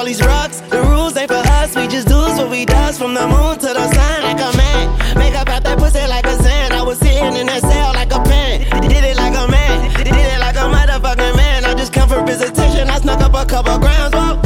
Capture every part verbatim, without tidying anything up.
all these rocks. The rules ain't for us, we just do what we does. From the moon to the sun like a man. Make up out that pussy like a sand. I was sitting in that cell like a pen. Did it like a man, did it like a motherfucking man. I just come for visitation, I snuck up a couple grams, whoa.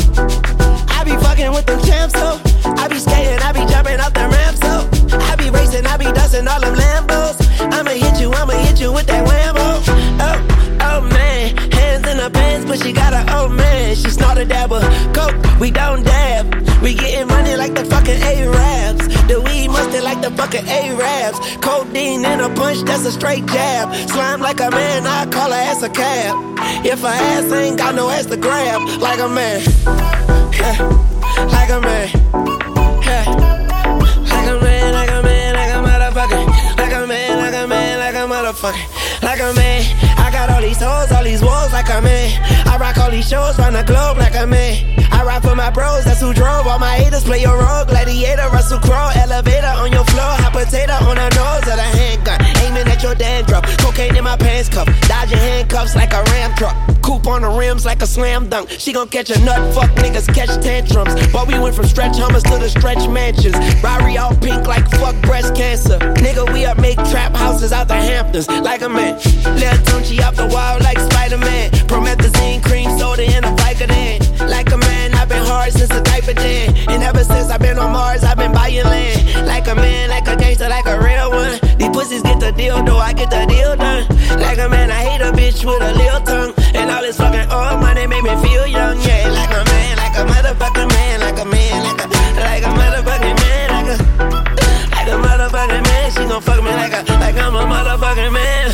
I be fucking with them champs, so I be skating, I be jumping off the ramp, so I be racing, I be dusting all them Lambos. I'ma hit you, I'ma hit you with that whammo. Oh, oh man, hands in her pants, but she got a oh man. She snorted dabber, coke, we don't dab. We getting money like the fucking A-Rabs. The weed mustard like the fucking A-Rabs. Codeine in a punch, that's a straight jab. Slime like a man, I call her ass a cab. If her ass ain't got no ass to grab, like a man, yeah, like a man, yeah, like a man, like a man, like a motherfucker, like a man, like a man, like a motherfucker, like a man. I got all these hoes, all these walls like a man. I rock all these shows round the globe like a man. I ride for my bros, that's who drove. All my haters play your role. Gladiator, Russell Crowe, elevator on your floor. Hot potato on the nose of the handgun. Aiming at your dandruff. Cocaine in my pants cuff. Dodging handcuffs like a ram truck. Coupe on the rims like a slam dunk. She gon' catch a nut, fuck niggas catch tantrums. But we went from stretch hummers to the stretch mansions. Rari all pink like fuck breast cancer. Nigga, we up make trap houses out the Hamptons like a man. Lil Tunchi off the wall like Spider-Man. Promethazine, cream soda in a Vicodin. Like a man, I've been hard since the diaper den. And ever since I've been on Mars, I've been buying land. Like a man, like a gangster, like a real one. These pussies get the deal, though I get the deal done. Like a man, I hate a bitch with a little tongue. And all this fucking old money make me feel young, yeah. Like a man, like a motherfucking man, like a man, like a, like a motherfucking man, like a, like a motherfucking man. She gon' fuck me like a, like I'm a motherfucking man.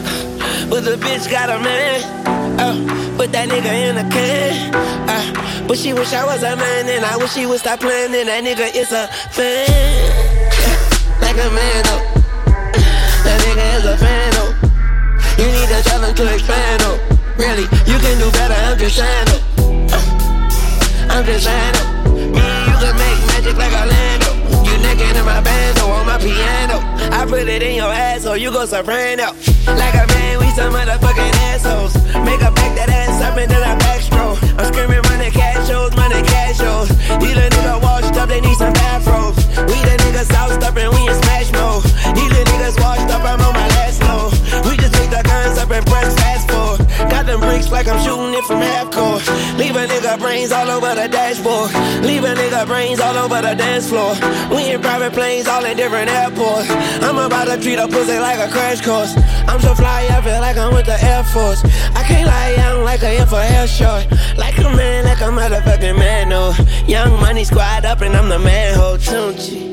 But the bitch got a man. Oh, put that nigga in a can. Uh, but she wish I was a man, and I wish she would stop playing. And that nigga is a fan, like a man, though. That nigga is a fan, though. You need to tell him to expand, though. Really, you can do better. I'm just saying, though. Uh, I'm just saying, though. Me and you can make magic like Orlando. You naked in my band, though, on my piano. I put it in your ass, so you go soprano. Like a man, we some motherfucking assholes. Make her back that ass up and then I backstroke. I'm screaming money, cash shows, money, cash shows. These little niggas washed up, they need some bathrobes. We the niggas sauced up and we in smash mode. These little niggas washed up, I'm on my last load. We just pick the guns up and press fast forward. Got them bricks like I'm shooting it from half court. Leave a nigga brains all over the dashboard. Leave a nigga brains all over the dance floor. We in private planes all in different airports. I'm about to treat a pussy like a crash course. I'm so fly, I feel like I'm with the Air Force. I can't lie, I'm like a in for hair short. Like a man, like a motherfucking man, no. Young money squad up and I'm the man, ho, Tunchi.